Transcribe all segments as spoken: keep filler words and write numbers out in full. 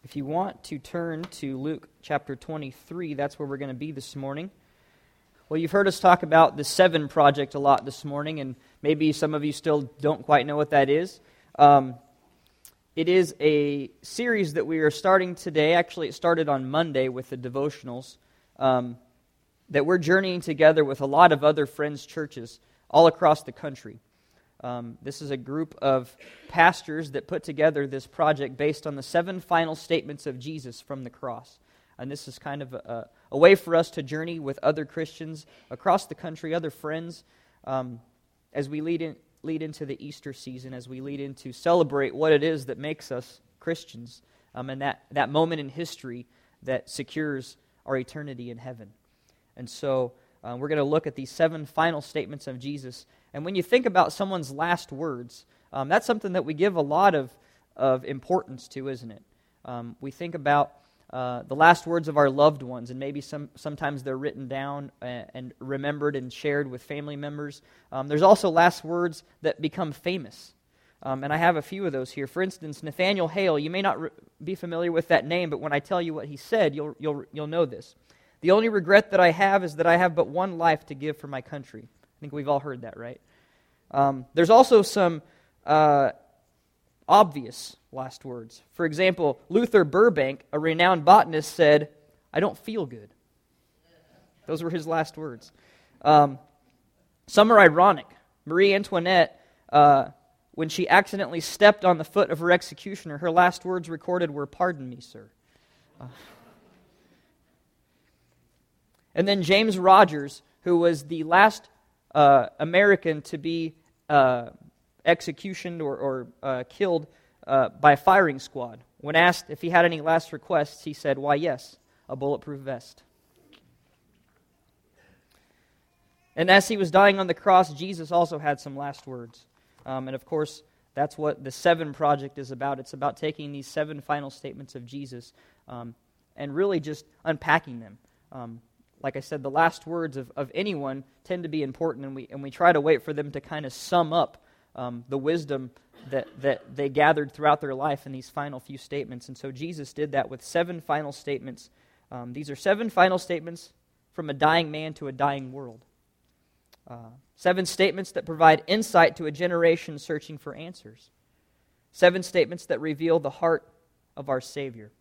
If you want to turn to Luke chapter twenty-three, that's where we're going to be this morning. Well, you've heard us talk about the Seven Project a lot this morning, and maybe some of you still don't quite know what that is. Um, it is a series that we are starting today. Actually, it started on Monday with the devotionals, um, that we're journeying together with a lot of other Friends churches all across the country. Um, this is a group of pastors that put together this project based on the seven final statements of Jesus from the cross. And this is kind of a, a way for us to journey with other Christians across the country, other friends, um, as we lead in, lead into the Easter season, as we lead into celebrate what it is that makes us Christians, um, and that, that moment in history that secures our eternity in heaven. And so uh, we're going to look at these seven final statements of Jesus. And when you think about someone's last words, um, that's something that we give a lot of, of importance to, isn't it? Um, we think about uh, the last words of our loved ones, and maybe some sometimes they're written down and, and remembered and shared with family members. Um, there's also last words that become famous, um, and I have a few of those here. For instance, Nathaniel Hale. You may not re- be familiar with that name, but when I tell you what he said, you'll you'll you'll know this. The only regret that I have is that I have but one life to give for my country. I think we've all heard that, right? Um, there's also some uh, obvious last words. For example, Luther Burbank, a renowned botanist, said, "I don't feel good." Those were his last words. Um, some are ironic. Marie Antoinette, uh, when she accidentally stepped on the foot of her executioner, her last words recorded were, "Pardon me, sir." Uh, and then James Rogers, who was the last Uh, American to be uh, executioned or, or uh, killed uh, by a firing squad. When asked if he had any last requests, he said, "Why, yes, a bulletproof vest." And as he was dying on the cross, Jesus also had some last words. Um, and of course, that's what the Seven Project is about. It's about taking these seven final statements of Jesus um, and really just unpacking them. Um, Like I said, the last words of, of anyone tend to be important, and we and we try to wait for them to kind of sum up um, the wisdom that, that they gathered throughout their life in these final few statements. And so Jesus did that with seven final statements. Um, these are seven final statements from a dying man to a dying world. Uh, seven statements that provide insight to a generation searching for answers. Seven statements that reveal the heart of our Savior.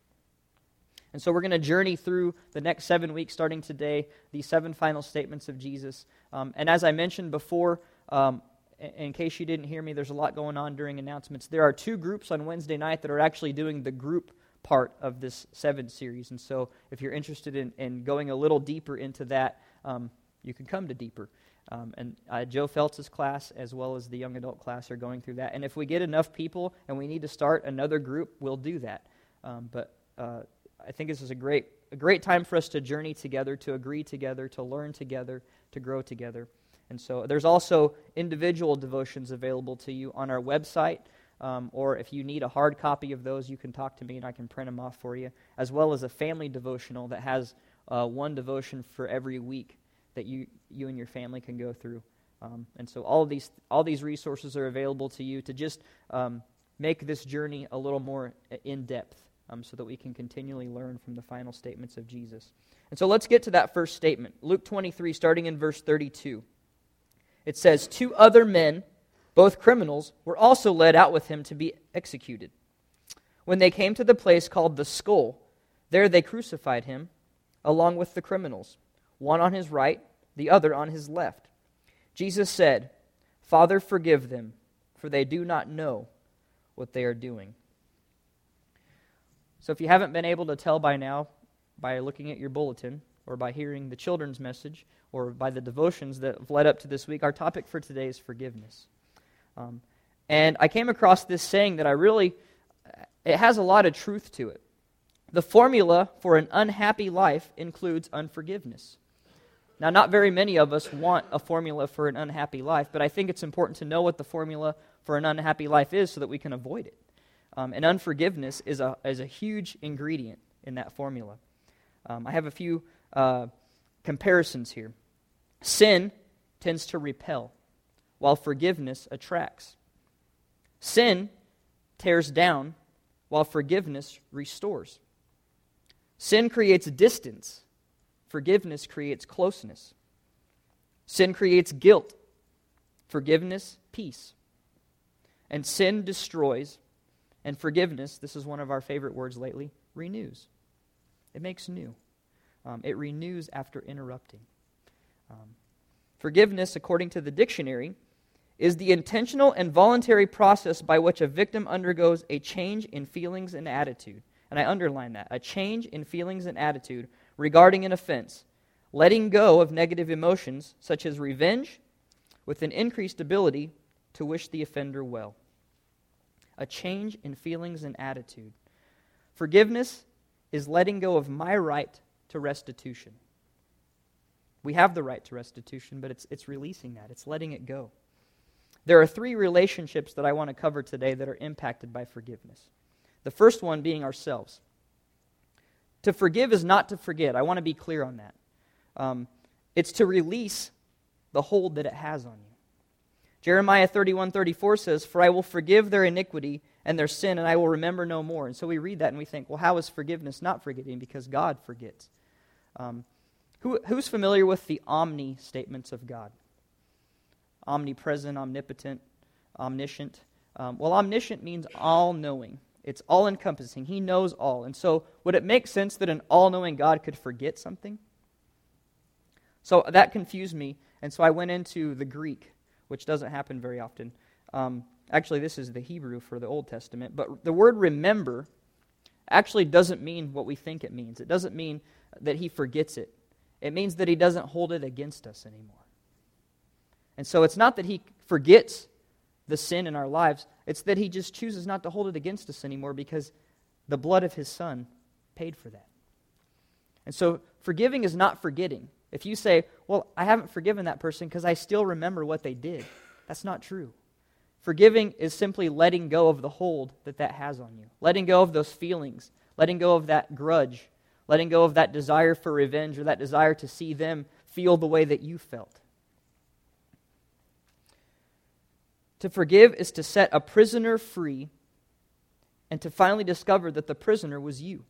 And so we're going to journey through the next seven weeks, starting today, these seven final statements of Jesus. Um, and as I mentioned before, um, in, in case you didn't hear me, there's a lot going on during announcements. There are two groups on Wednesday night that are actually doing the group part of this seven series. And so if you're interested in, in going a little deeper into that, um, you can come to Deeper. Um, and uh, Joe Feltz's class, as well as the young adult class, are going through that. And if we get enough people and we need to start another group, we'll do that. Um, but uh, I think this is a great a great time for us to journey together, to agree together, to learn together, to grow together. And so there's also individual devotions available to you on our website, um, or if you need a hard copy of those, you can talk to me and I can print them off for you, as well as a family devotional that has uh, one devotion for every week that you you and your family can go through. Um, and so all of these all these resources are available to you to just um, make this journey a little more in depth. Um, so that we can continually learn from the final statements of Jesus. And so let's get to that first statement. Luke twenty-three, starting in verse thirty-two. It says, "Two other men, both criminals, were also led out with him to be executed. When they came to the place called the Skull, there they crucified him, along with the criminals, one on his right, the other on his left. Jesus said, 'Father, forgive them, for they do not know what they are doing.'" So if you haven't been able to tell by now, by looking at your bulletin, or by hearing the children's message, or by the devotions that have led up to this week, our topic for today is forgiveness. Um, and I came across this saying that I really, it has a lot of truth to it. The formula for an unhappy life includes unforgiveness. Now, not very many of us want a formula for an unhappy life, but I think it's important to know what the formula for an unhappy life is so that we can avoid it. Um, and unforgiveness is a is a huge ingredient in that formula. Um, I have a few uh, comparisons here. Sin tends to repel, while forgiveness attracts. Sin tears down, while forgiveness restores. Sin creates distance. Forgiveness creates closeness. Sin creates guilt. Forgiveness, peace. And sin destroys, and forgiveness, this is one of our favorite words lately, renews. It makes new. Um, it renews after interrupting. Um, forgiveness, according to the dictionary, is the intentional and voluntary process by which a victim undergoes a change in feelings and attitude. And I underline that, a change in feelings and attitude regarding an offense, letting go of negative emotions such as revenge with an increased ability to wish the offender well. A change in feelings and attitude. Forgiveness is letting go of my right to restitution. We have the right to restitution, but it's it's releasing that. It's letting it go. There are three relationships that I want to cover today that are impacted by forgiveness. The first one being ourselves. To forgive is not to forget. I want to be clear on that. Um, it's to release the hold that it has on you. Jeremiah thirty-one thirty-four says, "For I will forgive their iniquity and their sin, and I will remember no more." And so we read that and we think, well, how is forgiveness not forgetting? Because God forgets. Um, who, who's familiar with the omni statements of God? Omnipresent, omnipotent, omniscient. Um, well, omniscient means all-knowing. It's all-encompassing. He knows all. And so would it make sense that an all-knowing God could forget something? So that confused me, and so I went into the Greek, which doesn't happen very often. Um, actually, this is the Hebrew for the Old Testament. But the word remember actually doesn't mean what we think it means. It doesn't mean that he forgets it. It means that he doesn't hold it against us anymore. And so it's not that he forgets the sin in our lives. It's that he just chooses not to hold it against us anymore because the blood of his Son paid for that. And so forgiving is not forgetting. If you say, well, I haven't forgiven that person because I still remember what they did, that's not true. Forgiving is simply letting go of the hold that that has on you. Letting go of those feelings. Letting go of that grudge. Letting go of that desire for revenge or that desire to see them feel the way that you felt. To forgive is to set a prisoner free and to finally discover that the prisoner was you.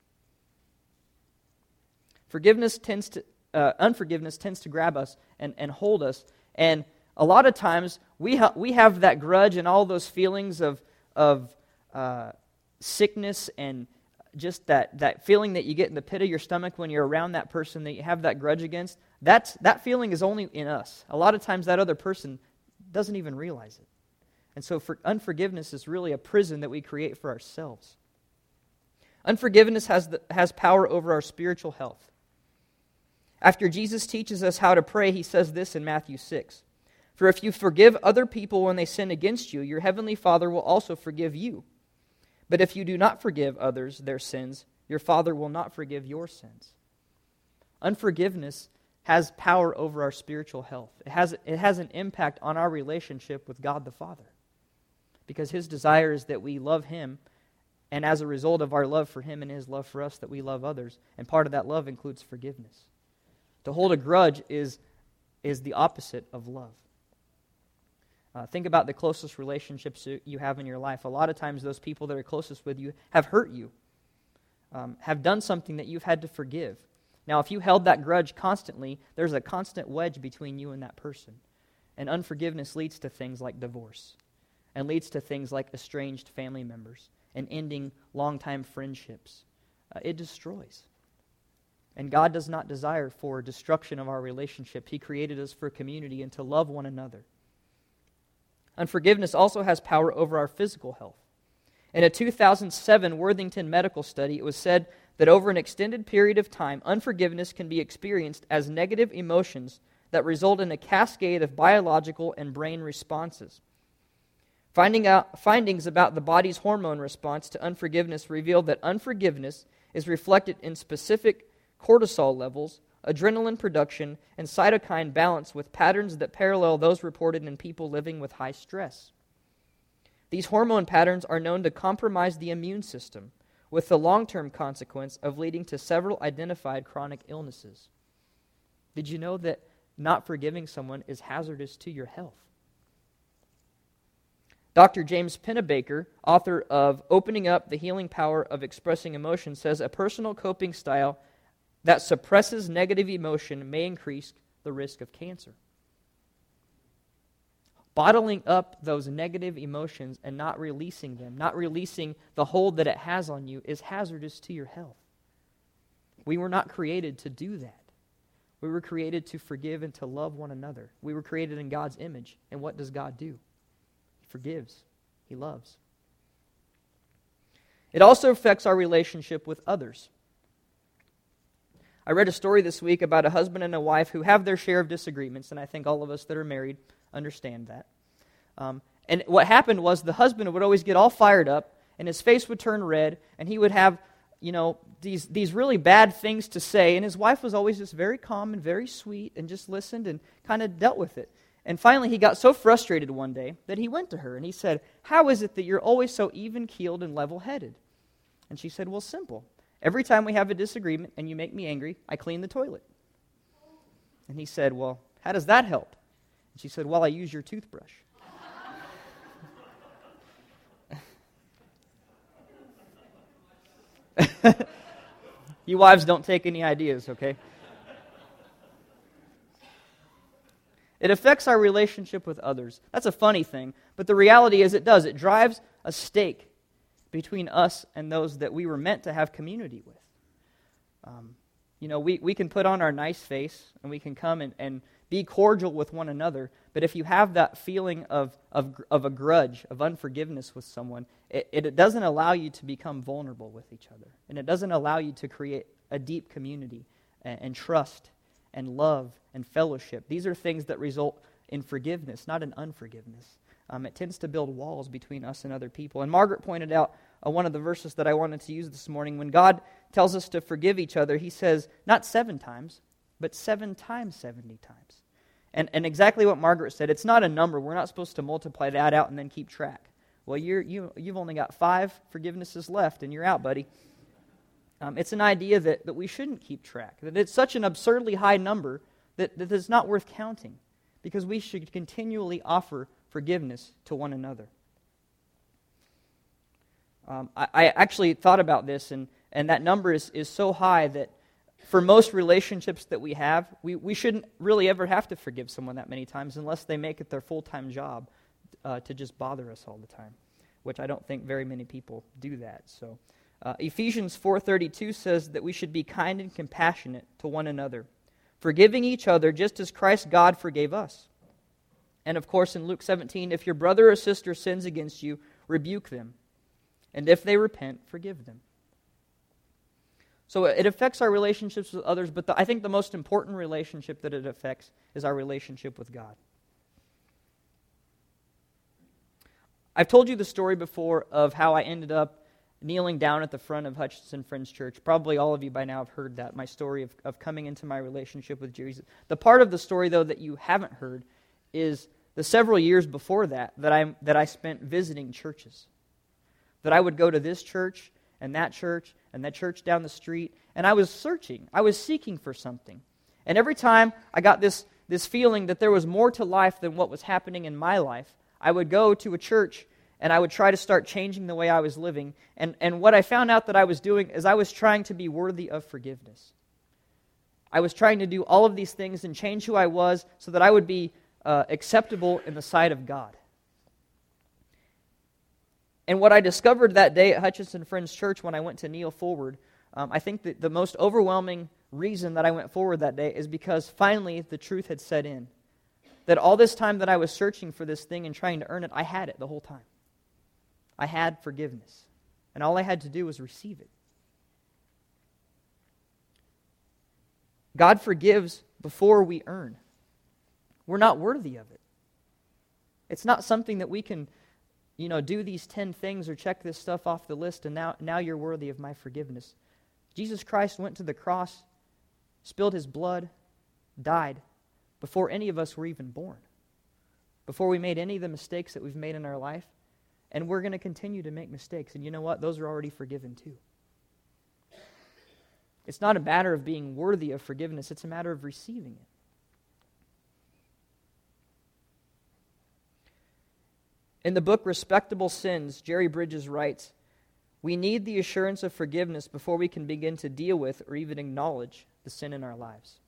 Forgiveness tends to Uh, unforgiveness tends to grab us and, and hold us. And a lot of times, we, ha- we have that grudge and all those feelings of, of uh, sickness and just that, that feeling that you get in the pit of your stomach when you're around that person that you have that grudge against. That's, that feeling is only in us. A lot of times, that other person doesn't even realize it. And so for unforgiveness is really a prison that we create for ourselves. Unforgiveness has, the, has power over our spiritual health. After Jesus teaches us how to pray, he says this in Matthew six. "For if you forgive other people when they sin against you, your heavenly Father will also forgive you. But if you do not forgive others their sins, your Father will not forgive your sins." Unforgiveness has power over our spiritual health. It has, it has an impact on our relationship with God the Father. Because his desire is that we love him, and as a result of our love for him and his love for us, that we love others. And part of that love includes forgiveness. To hold a grudge is, is the opposite of love. Uh, think about the closest relationships you have in your life. A lot of times those people that are closest with you have hurt you, um, have done something that you've had to forgive. Now, if you held that grudge constantly, there's a constant wedge between you and that person. And unforgiveness leads to things like divorce and leads to things like estranged family members and ending longtime friendships. Uh, it destroys. And God does not desire for destruction of our relationship. He created us for community and to love one another. Unforgiveness also has power over our physical health. In a two thousand seven Worthington medical study, it was said that over an extended period of time, unforgiveness can be experienced as negative emotions that result in a cascade of biological and brain responses. Finding out, findings about the body's hormone response to unforgiveness revealed that unforgiveness is reflected in specific cortisol levels, adrenaline production, and cytokine balance with patterns that parallel those reported in people living with high stress. These hormone patterns are known to compromise the immune system, with the long-term consequence of leading to several identified chronic illnesses. Did you know that not forgiving someone is hazardous to your health? Doctor James Pennebaker, author of Opening Up the Healing Power of Expressing Emotion, says a personal coping style that suppresses negative emotion may increase the risk of cancer. Bottling up those negative emotions and not releasing them, not releasing the hold that it has on you, is hazardous to your health. We were not created to do that. We were created to forgive and to love one another. We were created in God's image. And what does God do? He forgives. He loves. It also affects our relationship with others. I read a story this week about a husband and a wife who have their share of disagreements, and I think all of us that are married understand that. Um, and what happened was the husband would always get all fired up, and his face would turn red, and he would have, you know, these these really bad things to say, and his wife was always just very calm and very sweet and just listened and kind of dealt with it. And finally, he got so frustrated one day that he went to her and he said, "How is it that you're always so even-keeled and level-headed?" And she said, "Well, simple. Every time we have a disagreement and you make me angry, I clean the toilet." And he said, "Well, how does that help?" And she said, "Well, I use your toothbrush." You wives don't take any ideas, okay? It affects our relationship with others. That's a funny thing, but the reality is it does. It drives a stake between us and those that we were meant to have community with. Um, you know, we, we can put on our nice face and we can come and, and be cordial with one another, but if you have that feeling of, of, of a grudge, of unforgiveness with someone, it, it doesn't allow you to become vulnerable with each other. And it doesn't allow you to create a deep community and, and trust and love and fellowship. These are things that result in forgiveness, not in unforgiveness. Um, it tends to build walls between us and other people. And Margaret pointed out uh, one of the verses that I wanted to use this morning. When God tells us to forgive each other, he says, not seven times, but seven times seventy times. And, and exactly what Margaret said, it's not a number. We're not supposed to multiply that out and then keep track. Well, you're, you, you've only got five forgivenesses left, and you're out, buddy. Um, it's an idea that, that we shouldn't keep track, that it's such an absurdly high number that, that it's not worth counting, because we should continually offer forgiveness to one another. Um, I, I actually thought about this, and, and that number is, is so high that for most relationships that we have, we, we shouldn't really ever have to forgive someone that many times unless they make it their full-time job uh, to just bother us all the time, which I don't think very many people do that. So uh, Ephesians four thirty-two says that we should be kind and compassionate to one another, forgiving each other just as Christ God forgave us. And of course in Luke seventeen, if your brother or sister sins against you, rebuke them. And if they repent, forgive them. So it affects our relationships with others, but the, I think the most important relationship that it affects is our relationship with God. I've told you the story before of how I ended up kneeling down at the front of Hutchinson Friends Church. Probably all of you by now have heard that, my story of, of coming into my relationship with Jesus. The part of the story, though, that you haven't heard is the several years before that that I that I spent visiting churches. That I would go to this church and that church and that church down the street, and I was searching. I was seeking for something. And every time I got this, this feeling that there was more to life than what was happening in my life, I would go to a church and I would try to start changing the way I was living. And, and what I found out that I was doing is I was trying to be worthy of forgiveness. I was trying to do all of these things and change who I was so that I would be uh, acceptable in the sight of God. And what I discovered that day at Hutchinson Friends Church when I went to kneel forward, um, I think that the most overwhelming reason that I went forward that day is because finally the truth had set in. That all this time that I was searching for this thing and trying to earn it, I had it the whole time. I had forgiveness. And all I had to do was receive it. God forgives before we earn. We're not worthy of it. It's not something that we can, you know, do these ten things or check this stuff off the list and now, now you're worthy of my forgiveness. Jesus Christ went to the cross, spilled his blood, died before any of us were even born, before we made any of the mistakes that we've made in our life, and we're going to continue to make mistakes. And you know what? Those are already forgiven too. It's not a matter of being worthy of forgiveness. It's a matter of receiving it. In the book Respectable Sins, Jerry Bridges writes, "We need the assurance of forgiveness before we can begin to deal with or even acknowledge the sin in our lives."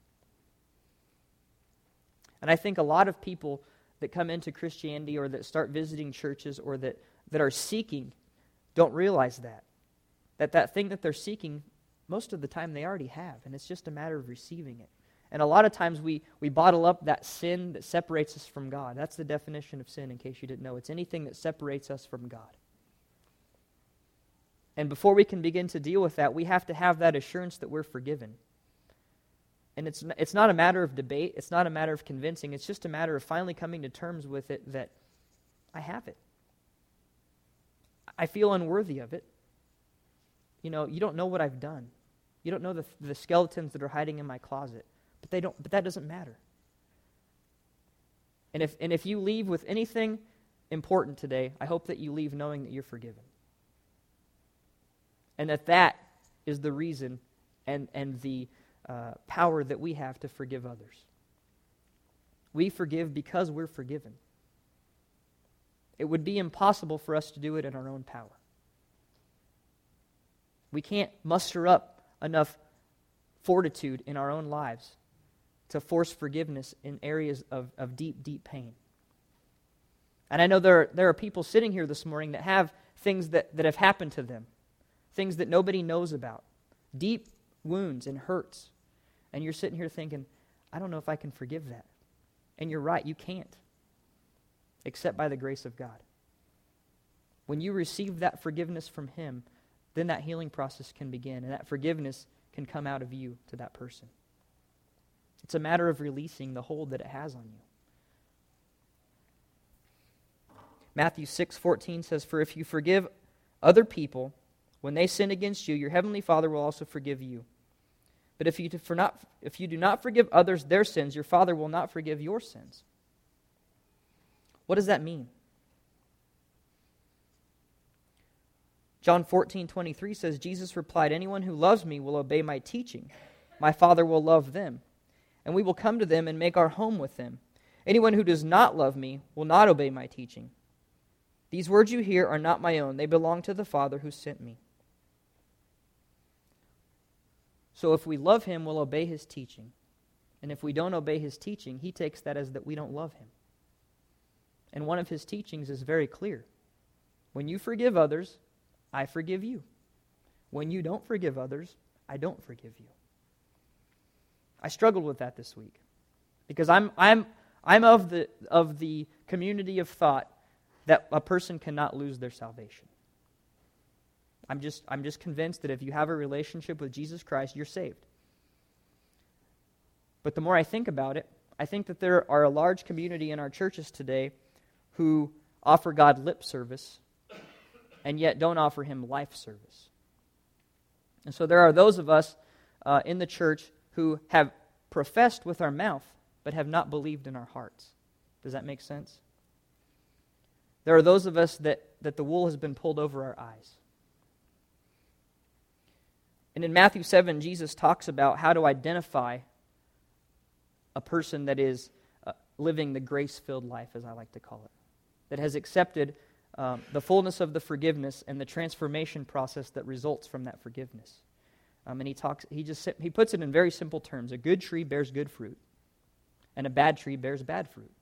And I think a lot of people that come into Christianity or that start visiting churches or that, that are seeking don't realize that. That that thing that they're seeking, most of the time they already have, and it's just a matter of receiving it. And a lot of times we, we bottle up that sin that separates us from God. That's the definition of sin, in case you didn't know. It's anything that separates us from God. And before we can begin to deal with that, we have to have that assurance that we're forgiven. And it's it's not a matter of debate. It's not a matter of convincing. It's just a matter of finally coming to terms with it that I have it. I feel unworthy of it. You know, you don't know what I've done. You don't know the, the skeletons that are hiding in my closet. But they don't. But that doesn't matter. And if and if you leave with anything important today, I hope that you leave knowing that you're forgiven. And that that is the reason and, and the uh, power that we have to forgive others. We forgive because we're forgiven. It would be impossible for us to do it in our own power. We can't muster up enough fortitude in our own lives to force forgiveness in areas of, of deep, deep pain. And I know there are, there are people sitting here this morning that have things that, that have happened to them, things that nobody knows about, deep wounds and hurts. And you're sitting here thinking, I don't know if I can forgive that. And you're right, you can't, except by the grace of God. When you receive that forgiveness from Him, then that healing process can begin, and that forgiveness can come out of you to that person. It's a matter of releasing the hold that it has on you. Matthew six fourteen says, "For if you forgive other people when they sin against you, your heavenly Father will also forgive you. But if you, do for not, if you do not forgive others their sins, your Father will not forgive your sins." What does that mean? John fourteen twenty-three says, Jesus replied, "Anyone who loves me will obey my teaching. My Father will love them, and we will come to them and make our home with them. Anyone who does not love me will not obey my teaching. These words you hear are not my own. They belong to the Father who sent me." So if we love Him, we'll obey His teaching. And if we don't obey His teaching, He takes that as that we don't love Him. And one of His teachings is very clear. When you forgive others, I forgive you. When you don't forgive others, I don't forgive you. I struggled with that this week because I'm I'm I'm of the of the community of thought that a person cannot lose their salvation. I'm just I'm just convinced that if you have a relationship with Jesus Christ, you're saved. But the more I think about it, I think that there are a large community in our churches today who offer God lip service and yet don't offer Him life service. And so there are those of us uh, in the church who have professed with our mouth but have not believed in our hearts. Does that make sense? There are those of us that, that the wool has been pulled over our eyes. And in Matthew seven, Jesus talks about how to identify a person that is uh, living the grace-filled life, as I like to call it, that has accepted um, the fullness of the forgiveness and the transformation process that results from that forgiveness. Um, and he talks. He just he puts it in very simple terms: a good tree bears good fruit, and a bad tree bears bad fruit.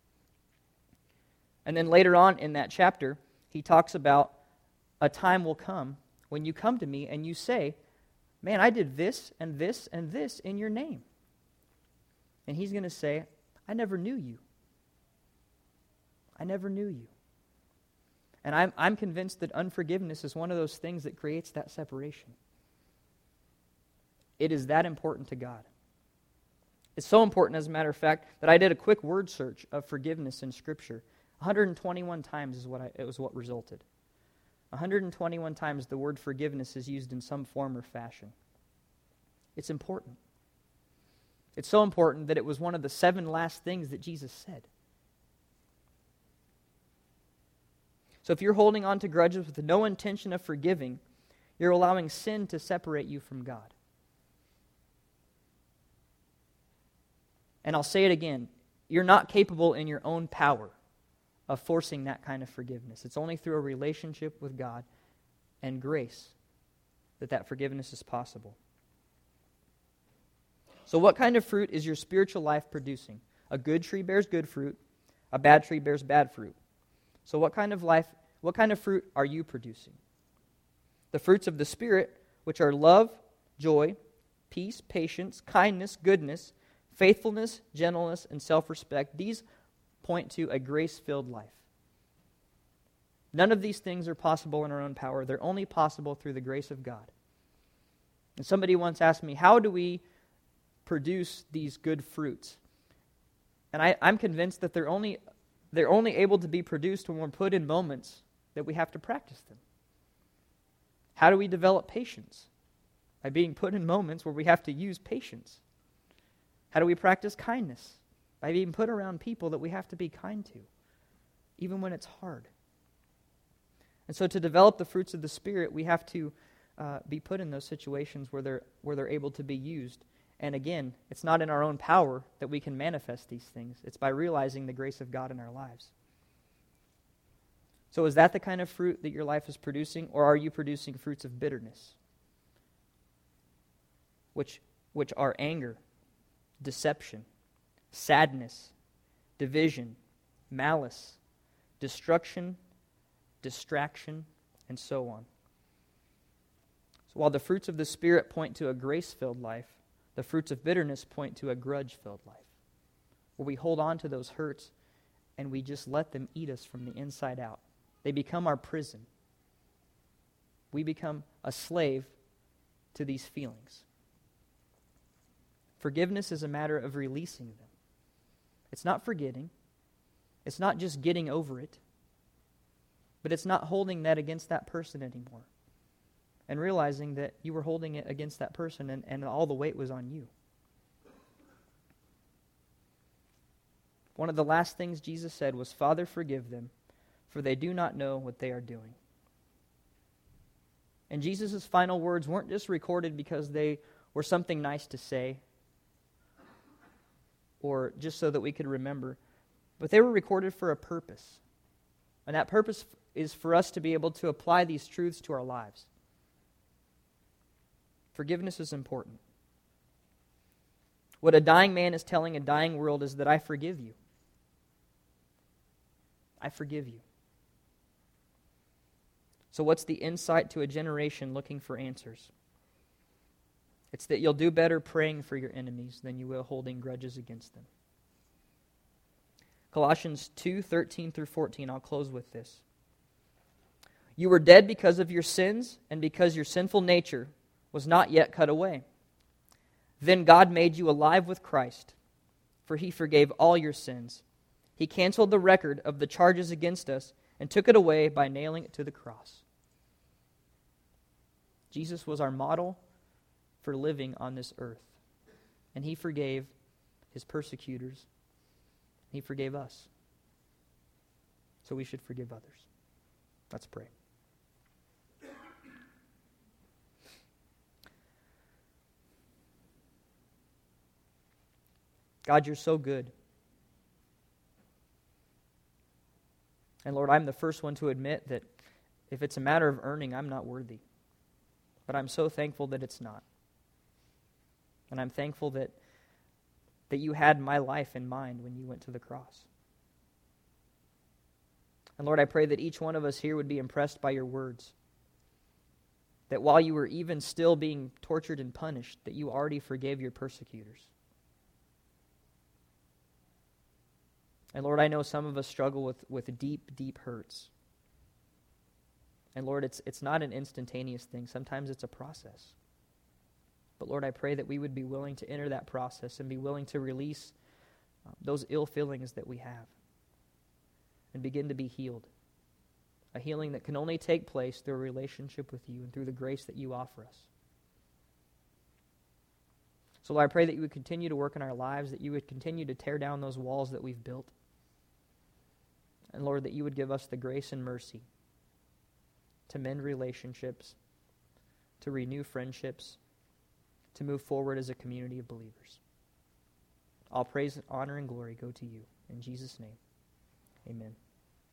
And then later on in that chapter, he talks about a time will come when you come to me and you say, "Man, I did this and this and this in your name." And He's going to say, "I never knew you. I never knew you." And I'm I'm convinced that unforgiveness is one of those things that creates that separation. It is that important to God. It's so important, as a matter of fact, that I did a quick word search of forgiveness in Scripture. one hundred twenty-one times is what I, it was what resulted. one hundred twenty-one times the word forgiveness is used in some form or fashion. It's important. It's so important that it was one of the seven last things that Jesus said. So if you're holding on to grudges with no intention of forgiving, you're allowing sin to separate you from God. And I'll say it again. You're not capable in your own power of forcing that kind of forgiveness. It's only through a relationship with God and grace that that forgiveness is possible. So what kind of fruit is your spiritual life producing? A good tree bears good fruit. A bad tree bears bad fruit. So what kind of life, what kind of fruit are you producing? The fruits of the Spirit, which are love, joy, peace, patience, kindness, goodness, faithfulness, gentleness, and self-respect, these point to a grace-filled life. None of these things are possible in our own power. They're only possible through the grace of God. And somebody once asked me, how do we produce these good fruits? And I, I'm convinced that they're only, they're only able to be produced when we're put in moments that we have to practice them. How do we develop patience? By being put in moments where we have to use patience. How do we practice kindness? By being put around people that we have to be kind to, even when it's hard. And so to develop the fruits of the Spirit, we have to uh, be put in those situations where they're, where they're able to be used. And again, it's not in our own power that we can manifest these things. It's by realizing the grace of God in our lives. So is that the kind of fruit that your life is producing, or are you producing fruits of bitterness? Which, which are anger, deception, sadness, division, malice, destruction, distraction, and so on. So while the fruits of the Spirit point to a grace-filled life, the fruits of bitterness point to a grudge-filled life, where we hold on to those hurts and we just let them eat us from the inside out. They become our prison. We become a slave to these feelings. Forgiveness is a matter of releasing them. It's not forgetting. It's not just getting over it. But it's not holding that against that person anymore. And realizing that you were holding it against that person and, and all the weight was on you. One of the last things Jesus said was, "Father, forgive them, for they do not know what they are doing." And Jesus' final words weren't just recorded because they were something nice to say or just so that we could remember, but they were recorded for a purpose. And that purpose is for us to be able to apply these truths to our lives. Forgiveness is important. What a dying man is telling a dying world is that I forgive you. I forgive you. So what's the insight to a generation looking for answers? It's that you'll do better praying for your enemies than you will holding grudges against them. Colossians two, thirteen through fourteen, I'll close with this. You were dead because of your sins and because your sinful nature was not yet cut away. Then God made you alive with Christ, for he forgave all your sins. He canceled the record of the charges against us and took it away by nailing it to the cross. Jesus was our model for living on this earth, and he forgave his persecutors. He forgave us. So we should forgive others. Let's pray. God, you're so good. And Lord, I'm the first one to admit that if it's a matter of earning, I'm not worthy. But I'm so thankful that it's not. And I'm thankful that, that you had my life in mind when you went to the cross. And Lord, I pray that each one of us here would be impressed by your words. That while you were even still being tortured and punished, that you already forgave your persecutors. And Lord, I know some of us struggle with, with deep, deep hurts. And Lord, it's it's not an instantaneous thing. Sometimes it's a process. But Lord, I pray that we would be willing to enter that process and be willing to release um, those ill feelings that we have and begin to be healed. A healing that can only take place through a relationship with you and through the grace that you offer us. So Lord, I pray that you would continue to work in our lives, that you would continue to tear down those walls that we've built. And Lord, that you would give us the grace and mercy to mend relationships, to renew friendships, to move forward as a community of believers. All praise, honor, and glory go to you. In Jesus' name, amen.